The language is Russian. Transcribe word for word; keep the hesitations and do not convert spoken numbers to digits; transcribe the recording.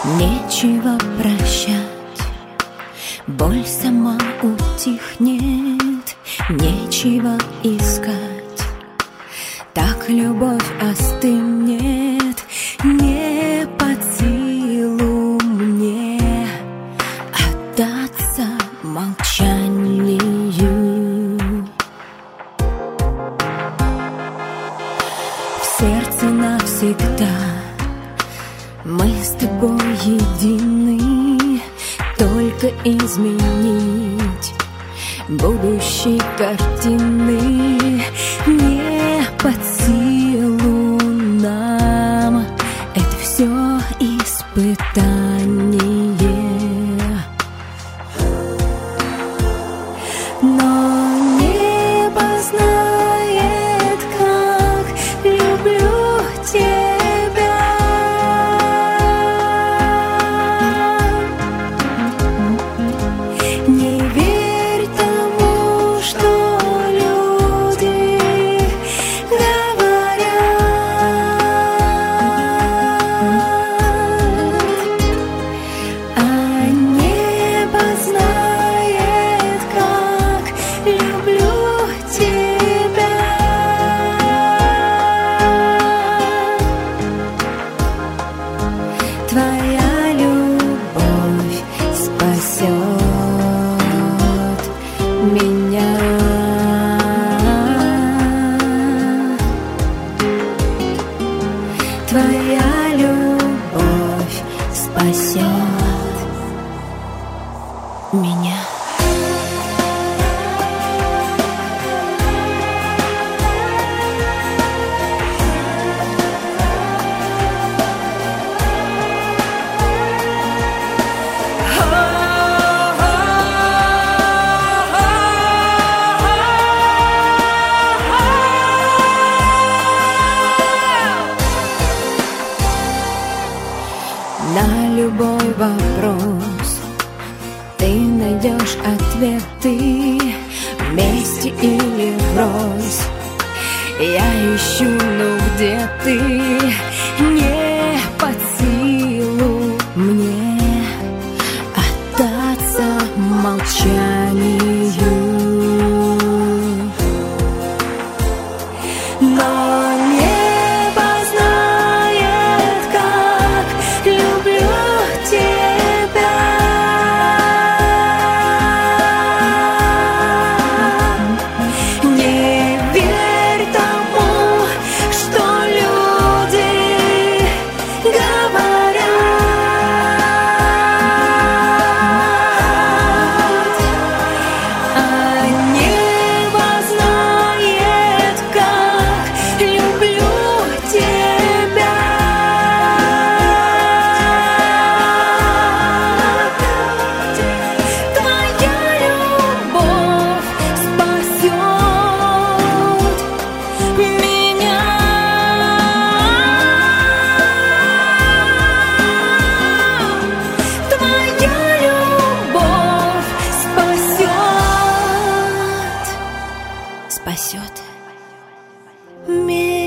Нечего прощать, боль сама утихнет, нечего искать, так любовь остынет. Не под силу мне отдаться молчанию. В сердце навсегда мы с тобой едины, только изменить будущей картины не под силу нам. Это все испытание, но небо знает, как люблю тебя. Не верь тому, что люди говорят, а небо знает, как люблю тебя. Твоя любовь спасет меня. Твоя любовь спасет меня. На любой вопрос ты найдешь ответы, вместе или врозь. Я ищу, ну где ты? Не под силу мне отдаться молчанию, но небо знает, как люблю тебя. Не верь тому, что люди говорят, а небо знает, как люблю тебя. Твоя любовь спасет меня. Твоя любовь спасет, спасет меня.